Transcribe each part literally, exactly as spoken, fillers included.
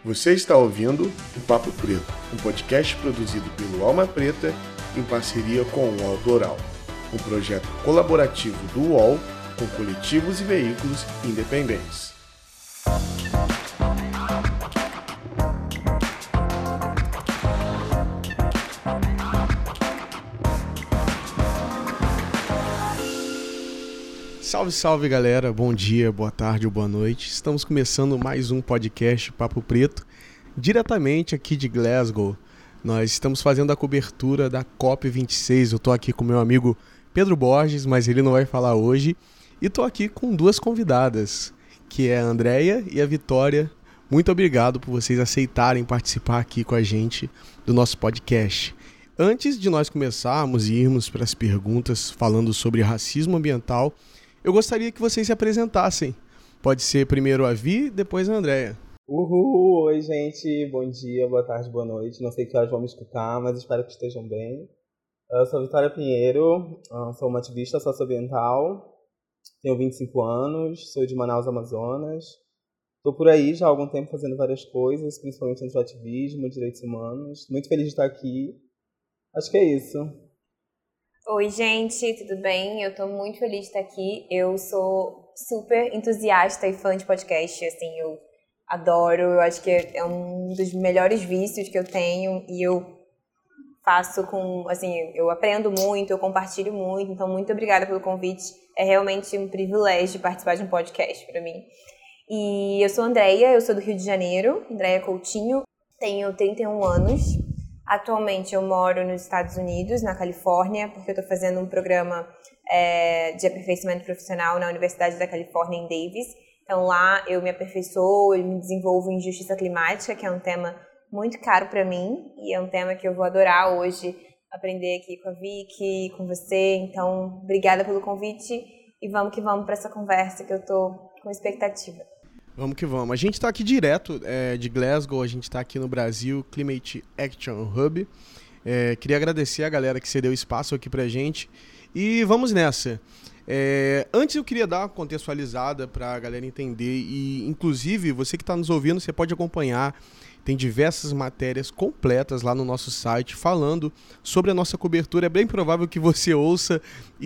Você está ouvindo o Papo Preto, um podcast produzido pelo Alma Preta em parceria com o U O L Doral, um projeto colaborativo do U O L com coletivos e veículos independentes. Salve, salve galera, bom dia, boa tarde ou boa noite. Estamos começando mais um podcast Papo Preto, diretamente aqui de Glasgow. Nós estamos fazendo a cobertura da COP vinte e seis. Eu estou aqui com meu amigo Pedro Borges, mas ele não vai falar hoje. E estou aqui com duas convidadas, que é a Andréia e a Vitória. Muito obrigado por vocês aceitarem participar aqui com a gente do nosso podcast. Antes de nós começarmos e irmos para as perguntas falando sobre racismo ambiental, eu gostaria que vocês se apresentassem. Pode ser primeiro a Vi, depois a Andréia. Uhul! Oi, gente. Bom dia, boa tarde, boa noite. Não sei que horas vão me escutar, mas espero que estejam bem. Eu sou a Vitória Pinheiro, sou uma ativista socioambiental, tenho vinte e cinco anos, sou de Manaus, Amazonas. Estou por aí já há algum tempo fazendo várias coisas, principalmente dentro do ativismo, direitos humanos. Muito feliz de estar aqui. Acho que é isso. Oi, gente, tudo bem? Eu tô muito feliz de estar aqui. Eu sou super entusiasta e fã de podcast, assim, eu adoro, eu acho que é um dos melhores vícios que eu tenho e eu faço com, assim, eu aprendo muito, eu compartilho muito, então muito obrigada pelo convite. É realmente um privilégio participar de um podcast para mim. E eu sou a Andréia, eu sou do Rio de Janeiro, Andréia Coutinho, tenho trinta e um anos. Atualmente eu moro nos Estados Unidos, na Califórnia, porque eu estou fazendo um programa é, de aperfeiçoamento profissional na Universidade da Califórnia, em Davis. Então lá eu me aperfeiçoo, eu me desenvolvo em justiça climática, que é um tema muito caro para mim e é um tema que eu vou adorar hoje aprender aqui com a Vicky, com você. Então, obrigada pelo convite e vamos que vamos para essa conversa que eu estou com expectativa. Vamos que vamos. A gente está aqui direto é, de Glasgow, a gente está aqui no Brasil, Climate Action Hub. É, queria agradecer a galera que cedeu espaço aqui pra gente. E vamos nessa. É, antes eu queria dar uma contextualizada para a galera entender e, inclusive, você que está nos ouvindo, você pode acompanhar. Tem diversas matérias completas lá no nosso site falando sobre a nossa cobertura. É bem provável que você ouça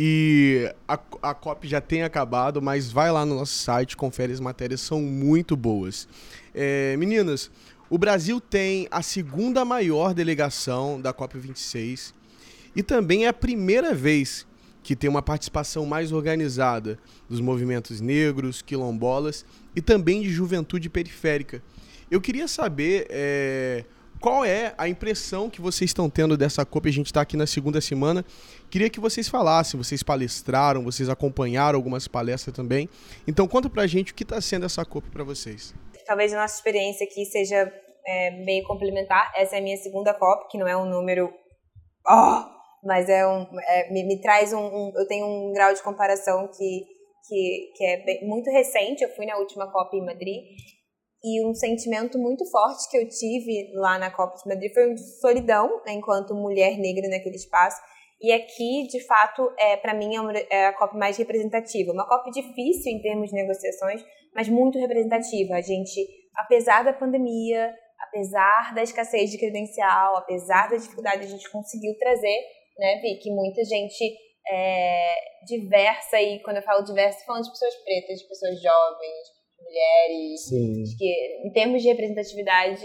e a, a COP já tenha acabado, mas vai lá no nosso site, confere, as matérias são muito boas. É, meninas, o Brasil tem a segunda maior delegação da COP vinte e seis e também é a primeira vez que tem uma participação mais organizada dos movimentos negros, quilombolas e também de juventude periférica. Eu queria saber é, qual é a impressão que vocês estão tendo dessa COP. A gente está aqui na segunda semana. Queria que vocês falassem, vocês palestraram, vocês acompanharam algumas palestras também. Então conta pra gente o que está sendo essa COP para vocês. Talvez a nossa experiência aqui seja é, meio complementar. Essa é a minha segunda COP, que não é um número... Oh, mas é um, é, me, me traz um, um... Eu tenho um grau de comparação que, que, que é bem, muito recente. Eu fui na última COP em Madrid. E um sentimento muito forte que eu tive lá na COP de Madrid foi de solidão, né, enquanto mulher negra naquele espaço. E aqui, de fato, é, para mim é, uma, é a COP mais representativa. Uma COP difícil em termos de negociações, mas muito representativa. A gente, apesar da pandemia, apesar da escassez de credencial, apesar da dificuldade, a gente conseguiu trazer, né, Vicky, muita gente é, diversa. E quando eu falo diversa, falando de pessoas pretas, de pessoas jovens, mulheres, Sim. que em termos de representatividade,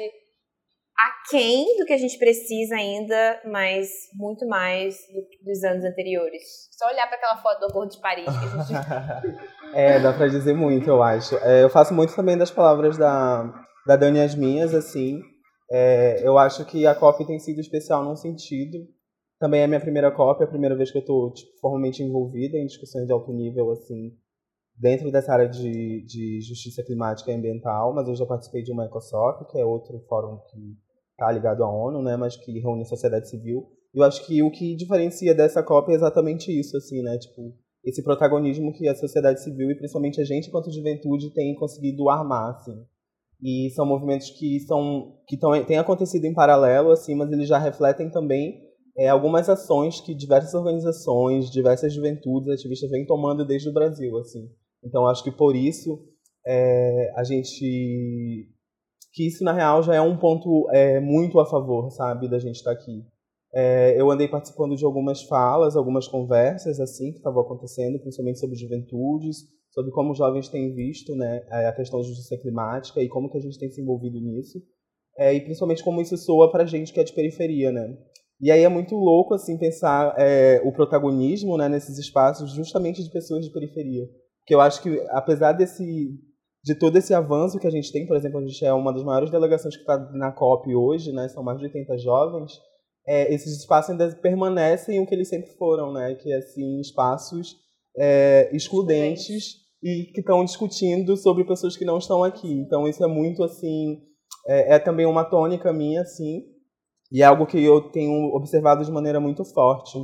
aquém do que a gente precisa ainda, mas muito mais do, dos anos anteriores. Só olhar para aquela foto do Acordo de Paris que a gente... É, dá pra dizer muito, eu acho. É, eu faço muito também das palavras da, da Dani as minhas, assim. É, eu acho que a COP tem sido especial num sentido. Também é a minha primeira COP, é a primeira vez que eu tô tipo, formalmente envolvida em discussões de alto nível, assim, dentro dessa área de, de justiça climática e ambiental, mas eu já participei de uma ECOSOC, que é outro fórum que está ligado à ONU, né, mas que reúne a sociedade civil. E eu acho que o que diferencia dessa COP é exatamente isso, assim, né, tipo, esse protagonismo que a sociedade civil e principalmente a gente, enquanto juventude, tem conseguido armar, assim. E são movimentos que, são, que tão, têm acontecido em paralelo, assim, mas eles já refletem também é, algumas ações que diversas organizações, diversas juventudes, ativistas vêm tomando desde o Brasil, assim. Então, acho que por isso é, a gente que isso, na real, já é um ponto é, muito a favor, sabe, da gente estar aqui. É, eu andei participando de algumas falas, algumas conversas, assim, que estavam acontecendo, principalmente sobre juventudes, sobre como os jovens têm visto, né, a questão da justiça climática e como que a gente tem se envolvido nisso. É, e principalmente como isso soa pra gente que é de periferia, né. E aí é muito louco, assim, pensar é, o protagonismo, né, nesses espaços justamente de pessoas de periferia. Porque eu acho que, apesar desse, de todo esse avanço que a gente tem, por exemplo, a gente é uma das maiores delegações que está na COP hoje, né, são mais de oitenta jovens, é, esses espaços ainda permanecem o que eles sempre foram, né, que é, assim, espaços é, excludentes e que estão discutindo sobre pessoas que não estão aqui. Então isso é muito, assim, é, é também uma tônica minha, assim, e é algo que eu tenho observado de maneira muito forte.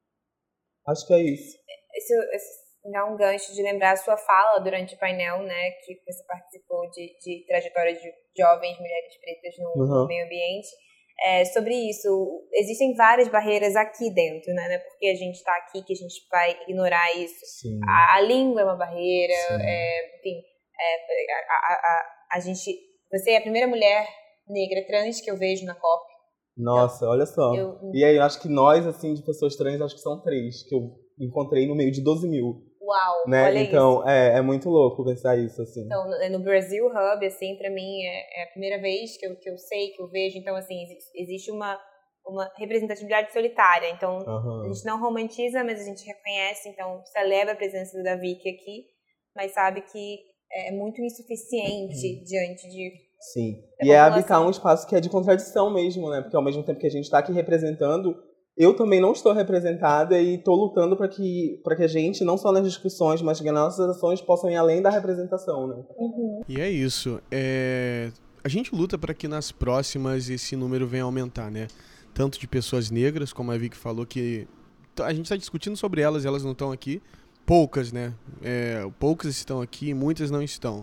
Acho que é isso. Esse, esse dá um gancho de lembrar a sua fala durante o painel, né, que você participou de, de trajetória de jovens mulheres pretas no, uhum. no meio ambiente. É, sobre isso, existem várias barreiras aqui dentro, né? Não é porque a gente está aqui que a gente vai ignorar isso. A, a língua é uma barreira, é, enfim, é, a, a, a, a gente... Você é a primeira mulher negra trans que eu vejo na COP. Nossa, então, olha só. Eu, e aí, eu acho que nós, assim, de pessoas trans, acho que são três, que eu encontrei no meio de doze mil. Uau, né? Olha então, isso. É, é muito louco pensar isso, assim. Então, no, no Brasil Hub, assim, pra mim, é, é a primeira vez que eu, que eu sei, que eu vejo. Então, assim, existe uma, uma representatividade solitária. Então, uhum. a gente não romantiza, mas a gente reconhece. Então, celebra a presença da Vicky aqui, mas sabe que é muito insuficiente uhum. diante de... Sim, e é habitar um espaço que é de contradição mesmo, né? Porque ao mesmo tempo que a gente está aqui representando, eu também não estou representada e estou lutando para que, para que a gente, não só nas discussões, mas que as nossas ações possam ir além da representação, né? Uhum. E é isso. É... A gente luta para que nas próximas esse número venha aumentar, né? Tanto de pessoas negras, como a Vicky falou, que a gente está discutindo sobre elas, elas não estão aqui. Poucas, né? É... Poucas estão aqui, muitas não estão.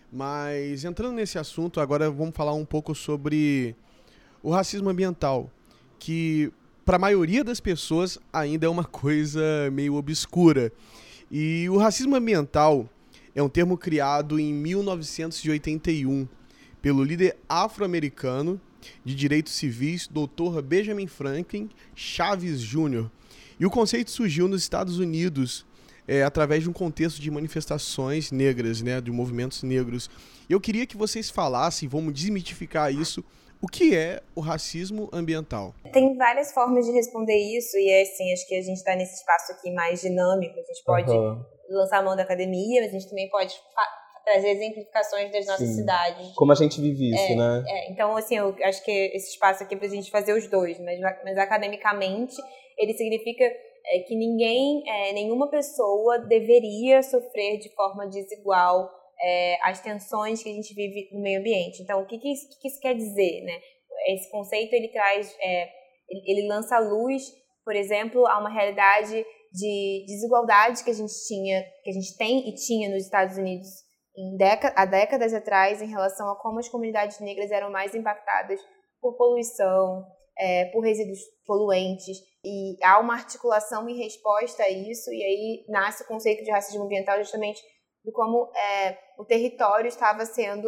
Mas entrando nesse assunto, agora vamos falar um pouco sobre o racismo ambiental, que para a maioria das pessoas ainda é uma coisa meio obscura. E o racismo ambiental é um termo criado em mil novecentos e oitenta e um pelo líder afro-americano de direitos civis, doutor Benjamin Franklin Chaves Júnior E o conceito surgiu nos Estados Unidos É, através de um contexto de manifestações negras, né, de movimentos negros. Eu queria que vocês falassem, vamos desmitificar isso, o que é o racismo ambiental? Tem várias formas de responder isso, e é assim, acho que a gente está nesse espaço aqui mais dinâmico, a gente pode uhum. lançar a mão da academia, mas a gente também pode trazer exemplificações das nossas Sim. cidades. Como a gente vive isso, é, né? É, então, assim, eu acho que esse espaço aqui é pra gente fazer os dois, mas, mas academicamente ele significa É que ninguém, é, nenhuma pessoa deveria sofrer de forma desigual é, as tensões que a gente vive no meio ambiente. Então, o que, que, isso, que isso quer dizer, né? Esse conceito, ele traz, é, ele, ele lança luz, por exemplo, a uma realidade de desigualdade que a gente tinha, que a gente tem e tinha nos Estados Unidos em década, há décadas atrás, em relação a como as comunidades negras eram mais impactadas por poluição, é, por resíduos poluentes. E há uma articulação em resposta a isso, e aí nasce o conceito de racismo ambiental justamente de como é, o território estava sendo,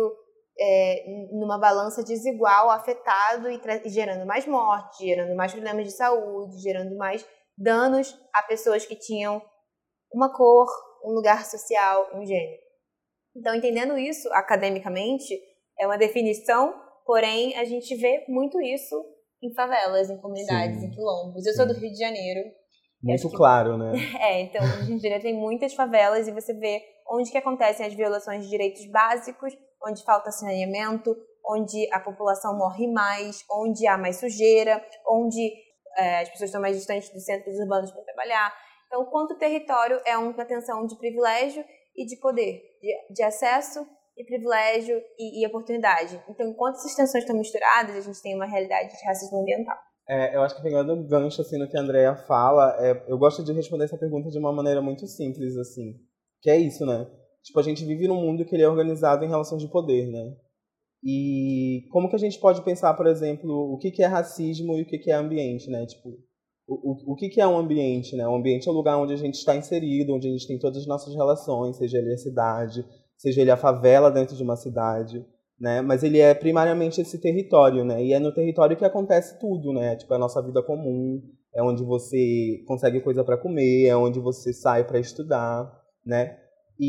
é, numa balança desigual, afetado e, e gerando mais morte, gerando mais problemas de saúde, gerando mais danos a pessoas que tinham uma cor, um lugar social, um gênero. Então, entendendo isso academicamente, é uma definição, porém a gente vê muito isso em favelas, em comunidades, Sim. em quilombos. Eu Sim. sou do Rio de Janeiro. Muito claro, que... né? É, então, o Rio de Janeiro tem muitas favelas e você vê onde que acontecem as violações de direitos básicos, onde falta saneamento, onde a população morre mais, onde há mais sujeira, onde é, as pessoas estão mais distantes dos centros urbanos para trabalhar. Então, o quanto o território é uma tensão de privilégio e de poder, de, de acesso e privilégio e, e oportunidade. Então, enquanto essas tensões estão misturadas, a gente tem uma realidade de racismo ambiental. É, eu acho que pegando um gancho assim, no que a Andrea fala, é, eu gosto de responder essa pergunta de uma maneira muito simples, assim, que é isso, né? Tipo, a gente vive num mundo que ele é organizado em relação de poder, né? E como que a gente pode pensar, por exemplo, o que, que é racismo e o que, que é ambiente, né? Tipo, o, o, o que, que é um ambiente, né? O ambiente é o lugar onde a gente está inserido, onde a gente tem todas as nossas relações, seja ele a cidade, seja ele a favela dentro de uma cidade. né? Mas ele é primariamente esse território, né? E é no território que acontece tudo, né? Tipo, a nossa vida comum, é onde você consegue coisa para comer, é onde você sai para estudar, né?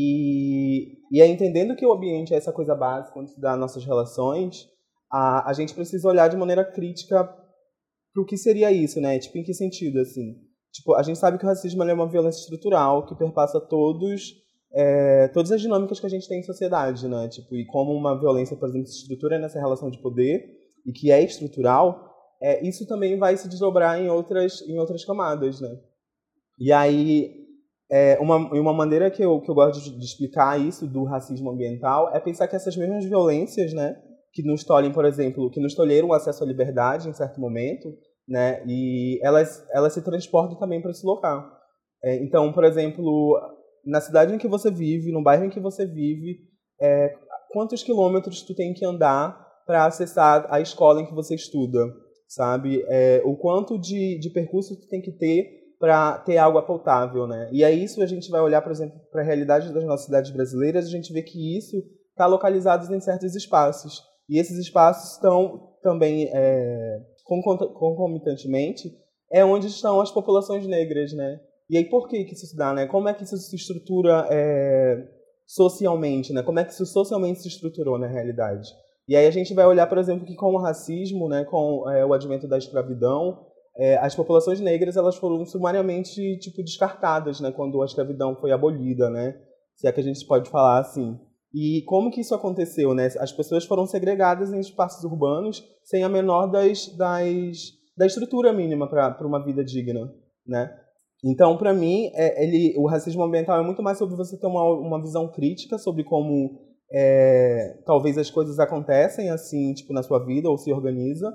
E, e é entendendo que o ambiente é essa coisa básica onde se dá nossas relações, a, a gente precisa olhar de maneira crítica para o que seria isso, né? Tipo, em que sentido, assim? Tipo, a gente sabe que o racismo é uma violência estrutural que perpassa todos, é, todas as dinâmicas que a gente tem em sociedade, né? Tipo, e como uma violência, por exemplo, se estrutura nessa relação de poder e que é estrutural, é, isso também vai se desdobrar em outras, em outras camadas, né? E aí, é, uma, uma maneira que eu, que eu gosto de, de explicar isso do racismo ambiental é pensar que essas mesmas violências, né, que nos tolhem, por exemplo, que nos tolheram o acesso à liberdade em certo momento, né, e elas, elas se transportam também para esse local. É, então, por exemplo, na cidade em que você vive, no bairro em que você vive, é, quantos quilômetros tu tem que andar para acessar a escola em que você estuda, sabe? É, o quanto de, de percurso tu tem que ter para ter água potável, né? E aí isso a gente vai olhar, por exemplo, para a realidade das nossas cidades brasileiras, a gente vê que isso está localizado em certos espaços. E esses espaços estão também, é, concomitantemente, é onde estão as populações negras, né? E aí por que, que isso se dá, né? Como é que isso se estrutura é, socialmente, né? Como é que isso socialmente se estruturou na realidade? E aí a gente vai olhar, por exemplo, que com o racismo, né, com é, o advento da escravidão, É, as populações negras elas foram sumariamente tipo descartadas, né, quando a escravidão foi abolida, né, se é que a gente pode falar assim. E como que isso aconteceu, né? As pessoas foram segregadas em espaços urbanos sem a menor das, das da estrutura mínima para uma vida digna, né? Então, para mim, é, ele, o racismo ambiental é muito mais sobre você ter uma, uma visão crítica sobre como é, talvez as coisas acontecem assim, tipo, na sua vida ou se organiza.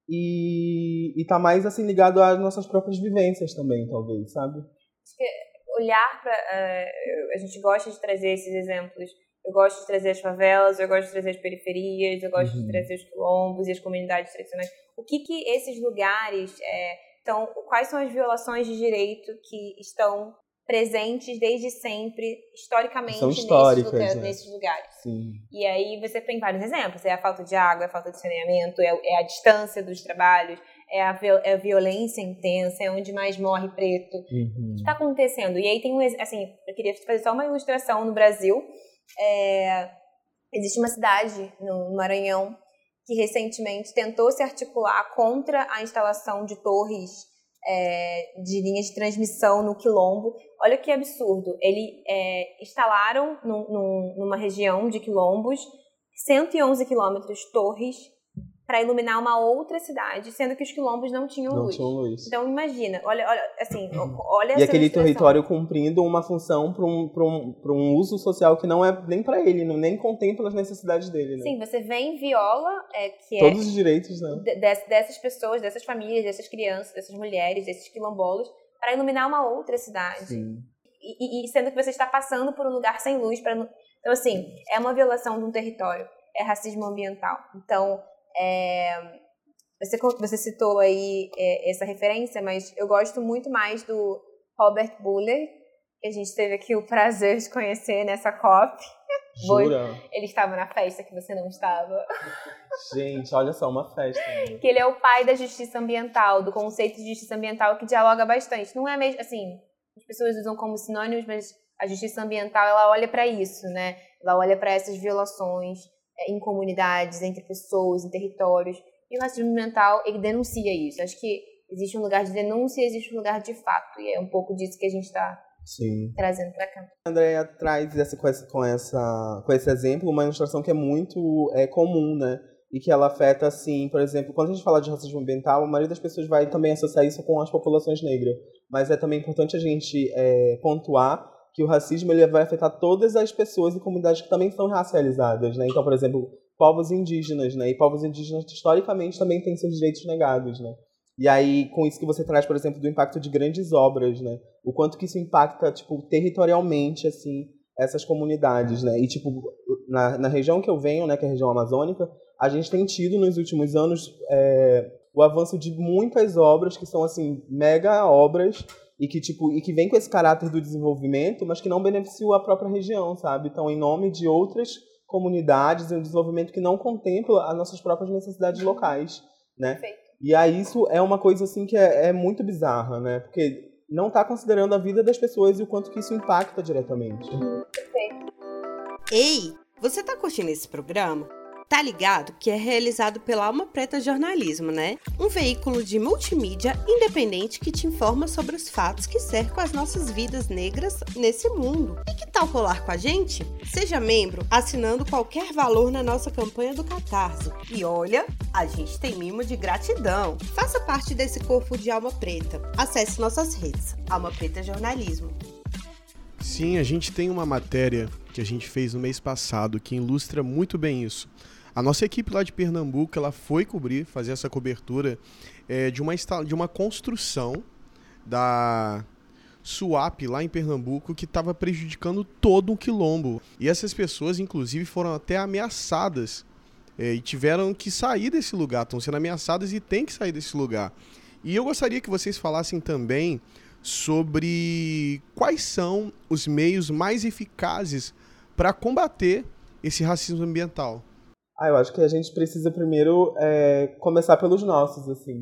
E, e tá mais assim ligado às nossas próprias vivências também, talvez, sabe? Acho que olhar para uh, a gente gosta de trazer esses exemplos. Eu gosto de trazer as favelas, eu gosto de trazer as periferias, eu gosto uhum. de trazer os quilombos e as comunidades tradicionais. O que que esses lugares é, então, quais são as violações de direito que estão presentes desde sempre, historicamente, são históricas, nesses, lugar, né? nesses lugares. Sim. E aí você tem vários exemplos. É a falta de água, é a falta de saneamento, é, é a distância dos trabalhos, é a, é a violência intensa, é onde mais morre preto. Uhum. O que está acontecendo? E aí tem um... Assim, eu queria fazer só uma ilustração no Brasil. É, existe uma cidade no Maranhão que recentemente tentou se articular contra a instalação de torres É, de linhas de transmissão no quilombo. Olha que absurdo. Eles é, instalaram num, num, numa região de quilombos cento e onze quilômetros torres para iluminar uma outra cidade, sendo que os quilombos não tinham não luz. Tinham luz. Então imagina, olha, olha assim, olha e essa aquele ilustração. território cumprindo uma função para um, para um, para um uso social que não é nem para ele, não, nem contempla as necessidades dele, né? Sim, você vem e viola é, que todos é, os direitos, né? De, dessas pessoas, dessas famílias, dessas crianças, dessas mulheres, desses quilombolas, para iluminar uma outra cidade. Sim. E, e sendo que você está passando por um lugar sem luz. Pra... Então, assim, é uma violação de um território, é racismo ambiental. Então, é... você, você citou aí é, essa referência, mas eu gosto muito mais do Robert Buller, que a gente teve aqui o prazer de conhecer nessa COP. Jura? Ele estava na festa que você não estava. Gente, olha só, uma festa. Né? Que ele é o pai da justiça ambiental, do conceito de justiça ambiental que dialoga bastante. Não é mesmo, assim, as pessoas usam como sinônimos, mas a justiça ambiental, ela olha para isso, né? Ela olha para essas violações é, em comunidades, entre pessoas, em territórios. E o racismo ambiental, ele denuncia isso. Acho que existe um lugar de denúncia e existe um lugar de fato. E é um pouco disso que a gente está trazendo para cá. A Andrea traz essa, com, essa, com, essa, com esse exemplo uma ilustração que é muito é, comum, né? E que ela afeta, assim, por exemplo, quando a gente fala de racismo ambiental, a maioria das pessoas vai também associar isso com as populações negras. Mas é também importante a gente é, pontuar que o racismo ele vai afetar todas as pessoas e comunidades que também são racializadas, né? Então, por exemplo, povos indígenas, né? E povos indígenas, historicamente, também têm seus direitos negados, né? E aí, com isso que você traz, por exemplo, do impacto de grandes obras, né? O quanto que isso impacta, tipo, territorialmente, assim, essas comunidades, né? E, tipo, na, na região que eu venho, né, que é a região amazônica, a gente tem tido, nos últimos anos, é, o avanço de muitas obras que são, assim, mega obras e que, tipo, e que vem com esse caráter do desenvolvimento, mas que não beneficiam a própria região, sabe? Então, em nome de outras comunidades e um desenvolvimento que não contempla as nossas próprias necessidades locais, né? Perfeito. E aí isso é uma coisa assim que é, é muito bizarra, né? Porque não está considerando a vida das pessoas e o quanto que isso impacta diretamente. Perfeito. Ei, você tá curtindo esse programa? Tá ligado que é realizado pela Alma Preta Jornalismo, né? Um veículo de multimídia independente que te informa sobre os fatos que cercam as nossas vidas negras nesse mundo. E que tal colar com a gente? Seja membro assinando qualquer valor na nossa campanha do Catarse. E olha, a gente tem mimo de gratidão. Faça parte desse corpo de Alma Preta. Acesse nossas redes, Alma Preta Jornalismo. Sim, a gente tem uma matéria que a gente fez no mês passado que ilustra muito bem isso. A nossa equipe lá de Pernambuco, ela foi cobrir, fazer essa cobertura é, de, uma, de uma construção da SUAP lá em Pernambuco que estava prejudicando todo um quilombo. E essas pessoas, inclusive, foram até ameaçadas é, e tiveram que sair desse lugar, estão sendo ameaçadas e têm que sair desse lugar. E eu gostaria que vocês falassem também sobre quais são os meios mais eficazes para combater esse racismo ambiental. Ah, eu acho que a gente precisa primeiro é, começar pelos nossos, assim.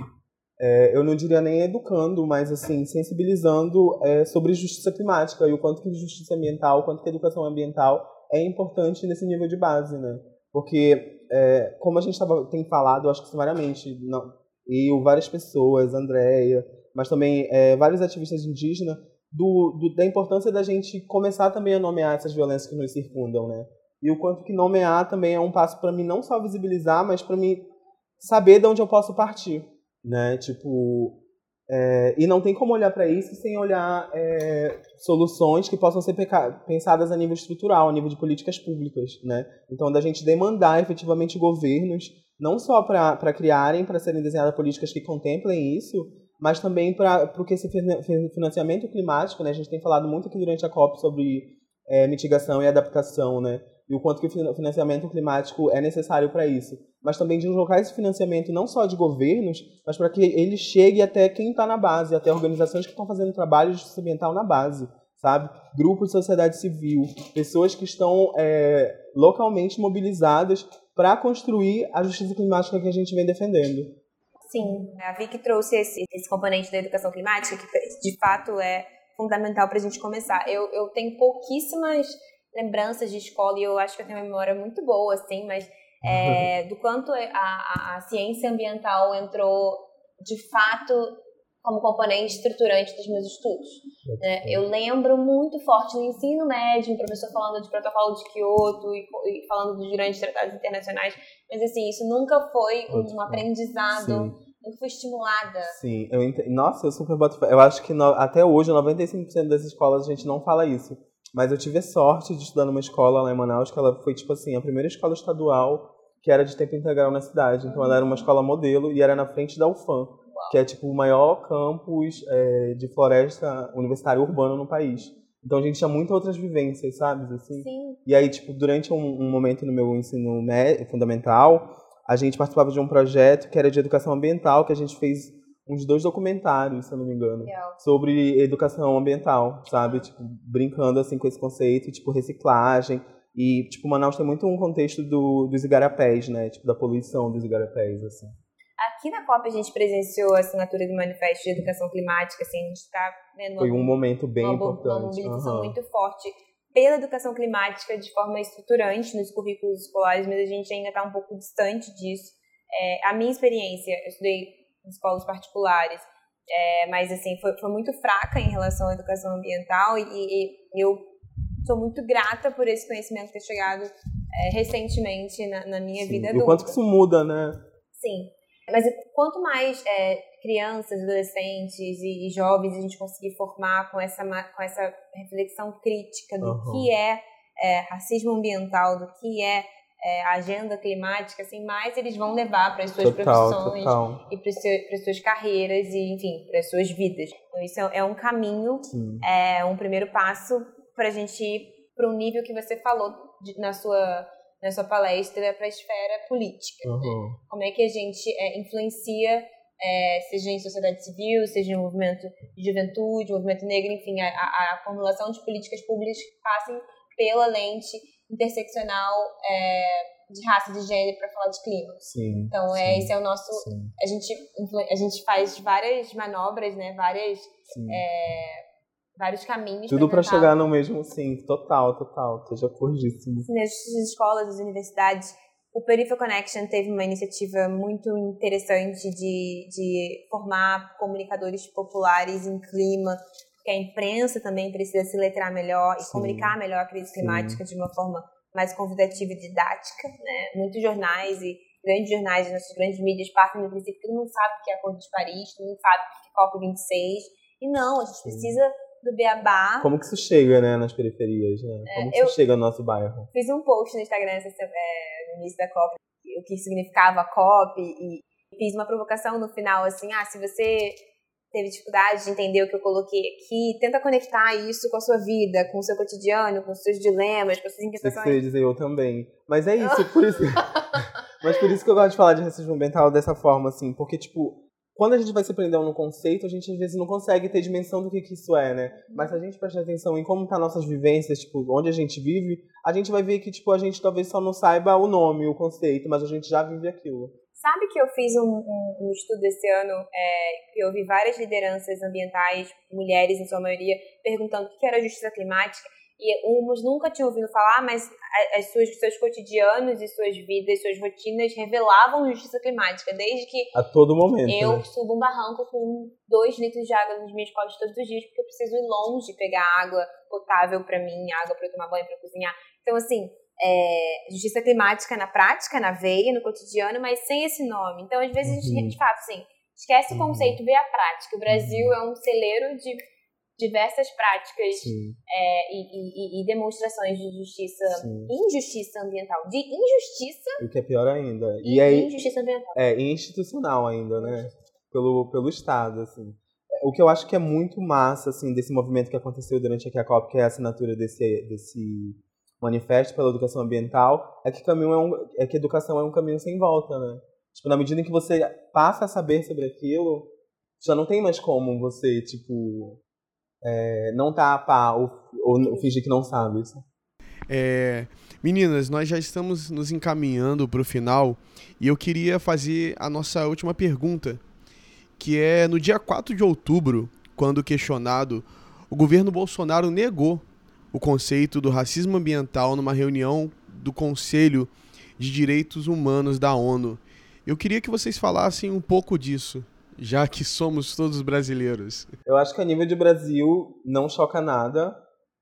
É, eu não diria nem educando, mas assim, sensibilizando é, sobre justiça climática e o quanto que justiça ambiental, o quanto que educação ambiental é importante nesse nível de base, né? Porque, é, como a gente tava, tem falado, acho que sumariamente, não, eu, várias pessoas, Andréia, mas também é, vários ativistas indígenas, do, do, da importância da gente começar também a nomear essas violências que nos circundam, né? E o quanto que nomear também é um passo para mim não só visibilizar, mas para mim saber de onde eu posso partir, né? Tipo, é, e não tem como olhar para isso sem olhar é, soluções que possam ser pensadas a nível estrutural, a nível de políticas públicas, né? Então, da gente demandar efetivamente governos, não só para criarem, para serem desenhadas políticas que contemplem isso, mas também para porque esse financiamento climático, né? A gente tem falado muito aqui durante a COP sobre é, mitigação e adaptação, né? E o quanto que o financiamento climático é necessário para isso. Mas também de deslocar esse financiamento não só de governos, mas para que ele chegue até quem está na base, até organizações que estão fazendo trabalho de justiça ambiental na base, sabe? Grupos de sociedade civil, pessoas que estão é, localmente mobilizadas para construir a justiça climática que a gente vem defendendo. Sim, a Vicky trouxe esse, esse componente da educação climática, que de fato é fundamental para a gente começar. Eu, eu tenho pouquíssimas lembranças de escola e eu acho que eu tenho uma memória muito boa, assim, mas é, do quanto a, a, a ciência ambiental entrou, de fato, como componente estruturante dos meus estudos. Né? Eu lembro muito forte no ensino médio, um professor falando de protocolo de Kyoto e, e falando dos grandes tratados internacionais, mas assim, isso nunca foi um aprendizado, Sim. nunca foi estimulada. Sim, eu ent... nossa, eu super boto fé. Eu acho que no... até hoje, noventa e cinco por cento das escolas a gente não fala isso. Mas eu tive a sorte de estudar numa escola lá em Manaus, que ela foi, tipo assim, a primeira escola estadual que era de tempo integral na cidade. Então ela era uma escola modelo e era na frente da U F A M, que é, tipo, o maior campus é, de floresta universitária urbana no país. Então a gente tinha muitas outras vivências, sabe? Assim? Sim. E aí, tipo, durante um, um momento no meu ensino fundamental, a gente participava de um projeto que era de educação ambiental, que a gente fez uns dois documentários, se eu não me engano, Legal. sobre educação ambiental, sabe? Tipo, brincando, assim, com esse conceito, tipo, reciclagem. E, tipo, Manaus tem muito um contexto do, dos igarapés, né? Tipo, da poluição dos igarapés, assim. Aqui na COP a gente presenciou a assinatura do Manifesto de Educação Climática, assim, a gente está vendo Foi um momento bem uma, importante. Uma mobilização uhum. muito forte pela educação climática de forma estruturante nos currículos escolares, mas a gente ainda está um pouco distante disso. É, a minha experiência, eu estudei em escolas particulares, é, mas assim, foi, foi muito fraca em relação à educação ambiental e, e eu sou muito grata por esse conhecimento ter chegado é, recentemente na, na minha Sim. vida adulta. adulta. E o quanto que isso muda, né? Sim, mas quanto mais é, crianças, adolescentes e, e jovens a gente conseguir formar com essa, com essa reflexão crítica do uhum. que é, é racismo ambiental, do que é É, a agenda climática, assim, mais eles vão levar para as suas total, profissões total. e para as suas carreiras e, enfim, para as suas vidas. Então, isso é, é um caminho, Sim. é um primeiro passo para a gente ir para um nível que você falou de, na, sua, na sua palestra, para a esfera política. Uhum. Né? Como é que a gente é, influencia, é, seja em sociedade civil, seja em movimento de juventude, movimento negro, enfim, a, a, a formulação de políticas públicas que passem pela lente interseccional é, de raça, de gênero para falar de clima. Sim, então, sim, é, esse é o nosso... sim. A gente, a gente faz várias manobras, né? Várias, é, vários caminhos. Tudo para tentar... chegar no mesmo, sim, total, total. Tô de acordíssimo. Nas escolas, nas universidades, o Perifa Connection teve uma iniciativa muito interessante de, de formar comunicadores populares em clima, porque a imprensa também precisa se letrar melhor e sim, comunicar melhor a crise climática sim, de uma forma mais convidativa e didática, né? Muitos jornais e grandes jornais, nossas grandes mídias partem do princípio que todo mundo sabe o que é Acordo de Paris, todo mundo sabe o que é COP vinte e seis, e não, a gente sim, precisa do beabá. Como que isso chega, né, nas periferias, né? Como é, que isso chega no nosso bairro? Fiz um post no Instagram essa, é, no início da COP, o que significava a COP, e fiz uma provocação no final, assim, ah, se você teve dificuldade de entender o que eu coloquei aqui, tenta conectar isso com a sua vida, com o seu cotidiano, com os seus dilemas, com as suas inquietações. Você dizer eu também. Mas é isso, por isso... Mas por isso que eu gosto de falar de racismo ambiental dessa forma, assim, porque, tipo, quando a gente vai se prender num conceito, a gente às vezes não consegue ter dimensão do que, que isso é, né? Mas se a gente prestar atenção em como tá nossas vivências, tipo, onde a gente vive, a gente vai ver que, tipo, a gente talvez só não saiba o nome, o conceito, mas a gente já vive aquilo. Sabe que eu fiz um, um, um estudo esse ano, é, que eu ouvi várias lideranças ambientais, mulheres em sua maioria, perguntando o que era justiça climática, e umas nunca tinham ouvido falar, mas as suas, seus cotidianos e suas vidas, suas rotinas revelavam justiça climática, desde que a todo momento, eu né? subo um barranco com dois litros de água nas minhas costas todos os dias, porque eu preciso ir longe pegar água potável para mim, água para eu tomar banho, para cozinhar. Então, assim, é, justiça climática na prática, na veia, no cotidiano, mas sem esse nome. Então, às vezes, uhum, a gente, de fato, assim, esquece uhum, o conceito, vê a prática. O Brasil uhum, é um celeiro de diversas práticas é, e, e, e demonstrações de justiça, sim, injustiça ambiental, de injustiça o que é pior ainda, e, e aí, injustiça ambiental. É, institucional ainda, né, pelo, pelo Estado, assim. O que eu acho que é muito massa, assim, desse movimento que aconteceu durante aqui a COP, que é a assinatura desse, desse manifesto pela educação ambiental, é que, caminho é, um, é que educação é um caminho sem volta, né. Tipo, na medida em que você passa a saber sobre aquilo, já não tem mais como você, tipo... É, não tá a pá ou, ou fingir que não sabe isso. É, meninas, nós já estamos nos encaminhando para o final e eu queria fazer a nossa última pergunta, que é no dia quatro de outubro, quando questionado, o governo Bolsonaro negou o conceito do racismo ambiental numa reunião do Conselho de Direitos Humanos da ONU. Eu queria que vocês falassem um pouco disso, já que somos todos brasileiros. Eu acho que a nível de Brasil não choca nada,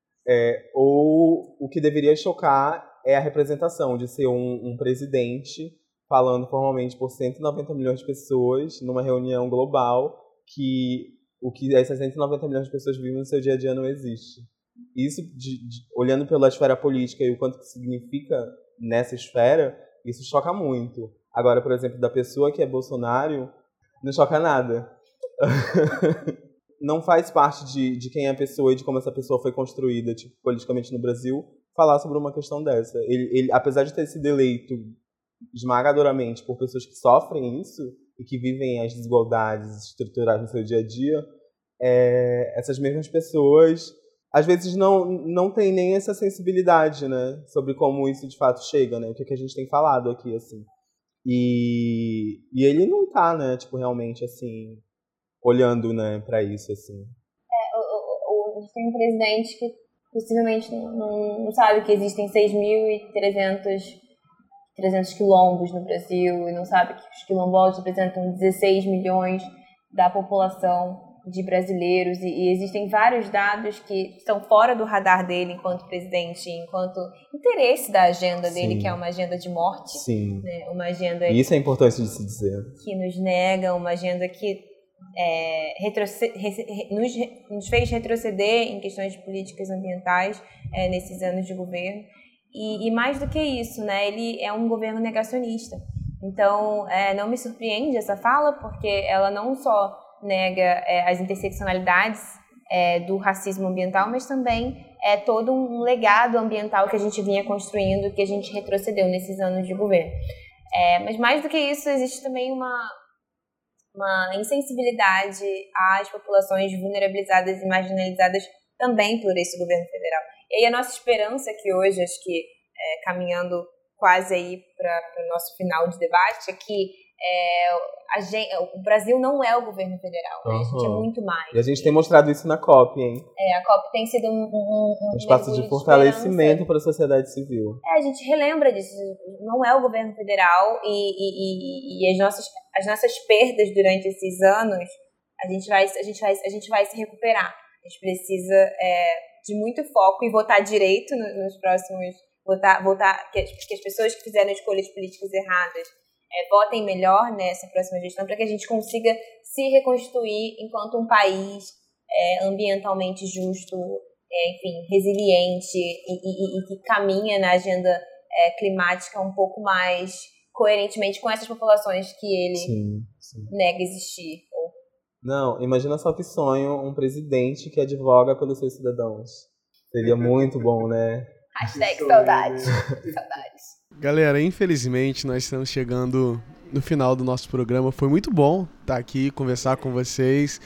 é, ou o que deveria chocar é a representação de ser um, um presidente falando formalmente por cento e noventa milhões de pessoas numa reunião global que o que essas cento e noventa milhões de pessoas vivem no seu dia a dia não existe. Isso, de, de, olhando pela esfera política e o quanto que significa nessa esfera, isso choca muito. Agora, por exemplo, da pessoa que é Bolsonaro, não choca nada. Não faz parte de, de quem é a pessoa e de como essa pessoa foi construída, tipo, politicamente no Brasil, falar sobre uma questão dessa. Ele, ele, apesar de ter sido eleito esmagadoramente por pessoas que sofrem isso e que vivem as desigualdades estruturais no seu dia a dia, é, essas mesmas pessoas, às vezes, não, não têm nem essa sensibilidade, né, sobre como isso de fato chega, né, o que, é que a gente tem falado aqui, assim. E, e ele não tá, né, tipo, realmente, assim, olhando, né, pra isso, assim. É, o, o, o, tem um presidente que possivelmente não, não sabe que existem seis mil e trezentos quilombos no Brasil e não sabe que os quilombolas representam dezesseis milhões da população de brasileiros e, e existem vários dados que estão fora do radar dele enquanto presidente, enquanto interesse da agenda dele, sim, que é uma agenda de morte, sim, né? Uma agenda e isso é importante de se dizer, que nos nega, uma agenda que é, retroce- re- nos, nos fez retroceder em questões de políticas ambientais é, nesses anos de governo e, e mais do que isso, né? Ele é um governo negacionista, então é, não me surpreende essa fala, porque ela não só nega é, as interseccionalidades é, do racismo ambiental, mas também é todo um legado ambiental que a gente vinha construindo, que a gente retrocedeu nesses anos de governo. É, mas mais do que isso, existe também uma, uma insensibilidade às populações vulnerabilizadas e marginalizadas também por esse governo federal. E aí a nossa esperança que hoje, acho que é, caminhando quase aí para o nosso final de debate, é que é, a gente, o Brasil não é o governo federal, né? Uhum. A gente é muito mais. E a gente tem mostrado isso na COP, hein? É, a COP tem sido um, um, um, um espaço de fortalecimento para a sociedade civil. É, a gente relembra disso, não é o governo federal e, e, e, e as, nossas, as nossas perdas durante esses anos, a gente vai, a gente vai, a gente vai se recuperar. A gente precisa é, de muito foco e votar direito nos próximos... Votar, votar, que, que as pessoas que fizeram escolhas políticas erradas é, votem melhor nessa próxima gestão para que a gente consiga se reconstruir enquanto um país é, ambientalmente justo, é, enfim, resiliente e, e, e que caminha na agenda é, climática um pouco mais coerentemente com essas populações que ele sim, sim. nega existir. Não, imagina só que sonho um presidente que advoga pelos seus cidadãos. Seria muito bom, né? Hashtag saudades. Saudades. Galera, infelizmente nós estamos chegando no final do nosso programa. Foi muito bom estar aqui, conversar com vocês.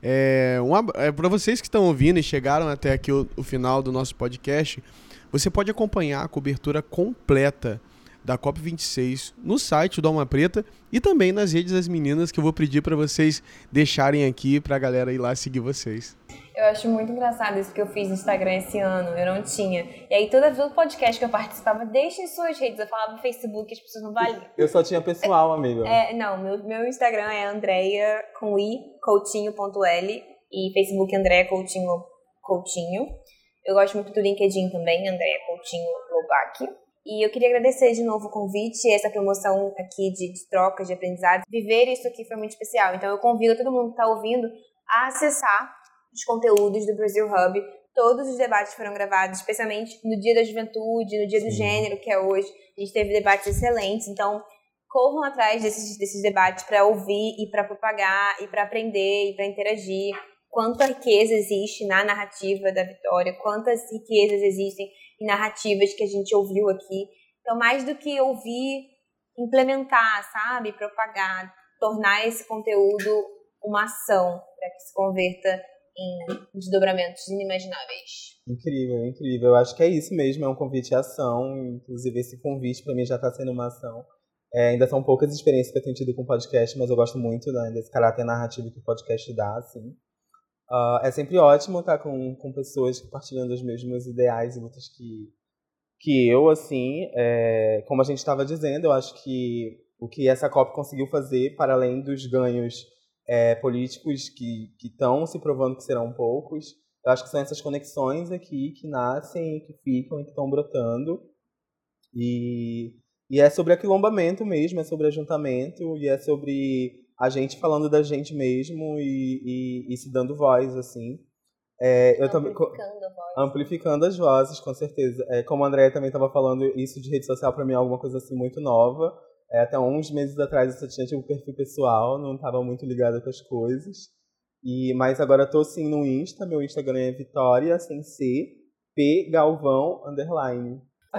É, um, é, para vocês que estão ouvindo e chegaram até aqui o, o final do nosso podcast, você pode acompanhar a cobertura completa da COP vinte e seis no site do Alma Preta e também nas redes das meninas, que eu vou pedir para vocês deixarem aqui para a galera ir lá seguir vocês. Eu acho muito engraçado isso que eu fiz no Instagram esse ano, eu não tinha. E aí, toda vez do podcast que eu participava, deixem suas redes. Eu falava no Facebook, as pessoas não valiam. Eu só tinha pessoal, amiga. É, não, meu, meu Instagram é Andreia, com i, coutinho ponto l, e Facebook Andreia Coutinho, Coutinho. Eu gosto muito do LinkedIn também, Andreia Coutinho Lobac. E eu queria agradecer de novo o convite, essa promoção aqui de, de troca, de aprendizado. Viver isso aqui foi muito especial. Então, eu convido todo mundo que está ouvindo a acessar os conteúdos do Brasil Hub. Todos os debates foram gravados, especialmente no Dia da Juventude, no Dia do Sim. Gênero, que é hoje. A gente teve debates excelentes, então corram atrás desses, desses debates para ouvir e para propagar e para aprender e para interagir. Quanta riqueza existe na narrativa da Vitória, quantas riquezas existem em narrativas que a gente ouviu aqui. Então, mais do que ouvir, implementar, sabe? Propagar, tornar esse conteúdo uma ação para que se converta em desdobramentos inimagináveis. Incrível, incrível. Eu acho que é isso mesmo, é um convite à ação. Inclusive, esse convite para mim já está sendo uma ação. É, ainda são poucas experiências que eu tenho tido com podcast, mas eu gosto muito, né, desse caráter narrativo que o podcast dá, assim. Uh, é sempre ótimo estar com, com pessoas que partilham dos mesmos ideais e lutas que, que eu, assim. É, como a gente estava dizendo, eu acho que o que essa COP conseguiu fazer, para além dos ganhos É, políticos que estão se provando que serão poucos. Eu acho que são essas conexões aqui que nascem, que ficam e que estão brotando. E, e é sobre aquilombamento mesmo, é sobre ajuntamento, e é sobre a gente falando da gente mesmo e, e, e se dando voz, assim. É, eu amplificando também, a voz. Amplificando as vozes, com certeza. É, como a Andrea também estava falando, isso de rede social para mim é alguma coisa assim muito nova. É, até uns meses atrás eu só tinha tipo, um perfil pessoal, não estava muito ligada com as coisas. E, mas agora eu tô sim no Insta, meu Instagram é Vitória, sem C, P Galvão, underline.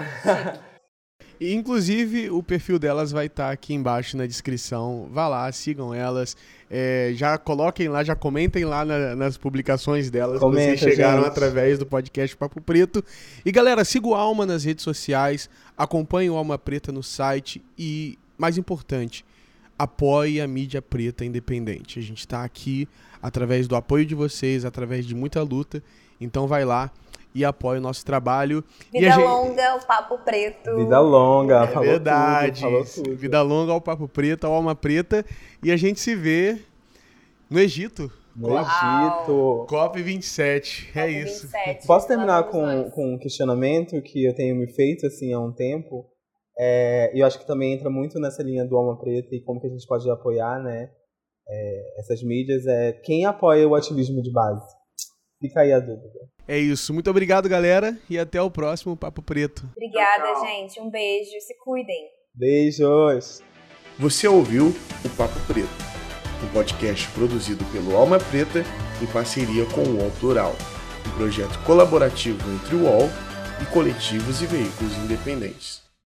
E, inclusive, o perfil delas vai estar tá aqui embaixo na descrição. Vá lá, sigam elas. É, já coloquem lá, já comentem lá na, nas publicações delas. Comenta, que vocês chegaram gente. Através do podcast Papo Preto. E, galera, siga o Alma nas redes sociais. Acompanhe o Alma Preta no site. E, mais importante, apoie a mídia preta independente. A gente está aqui através do apoio de vocês, através de muita luta. Então, vai lá e apoia o nosso trabalho. Vida e a gente... longa, o Papo Preto. Vida longa, é falou verdade. Tudo, falou tudo. Vida longa ao Papo Preto, ao Alma Preta. E a gente se vê no Egito. No Egito. COP vinte e sete. É COP isso. vinte e sete. Posso terminar com, com um questionamento que eu tenho me feito assim, há um tempo? É, e eu acho que também entra muito nessa linha do Alma Preta e como que a gente pode apoiar, né? É, essas mídias. É, quem apoia o ativismo de base? Fica aí a dúvida. É isso. Muito obrigado, galera. E até o próximo Papo Preto. Obrigada, Tchau. gente. Um beijo. Se cuidem. Beijos. Você ouviu o Papo Preto, um podcast produzido pelo Alma Preta em parceria com o U O L Plural, um projeto colaborativo entre o U O L e coletivos e veículos independentes.